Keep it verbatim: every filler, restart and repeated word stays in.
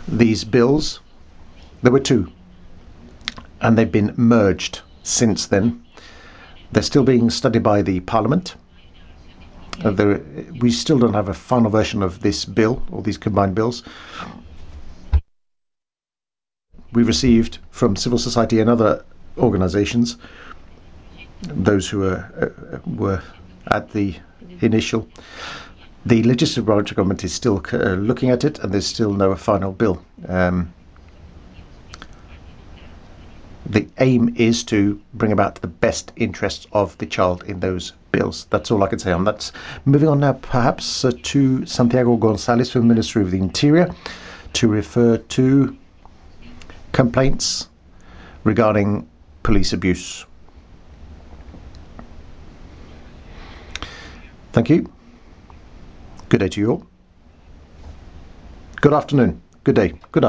these bills. There were two, and they've been merged since then. They're still being studied by the Parliament. Uh, there, we still don't have a final version of this bill, or these combined bills. We received from civil society and other organisations, those who were, uh, were at the initial. The legislative branch of government is still uh, looking at it, and there's still no final bill. Um, the aim is to bring about the best interests of the child in those bills. That's all I can say on that. Moving on now, perhaps, uh, to Santiago González from the Ministry of the Interior to refer to complaints regarding police abuse. Thank you. Good day to you all. Good afternoon. Good day. Good afternoon.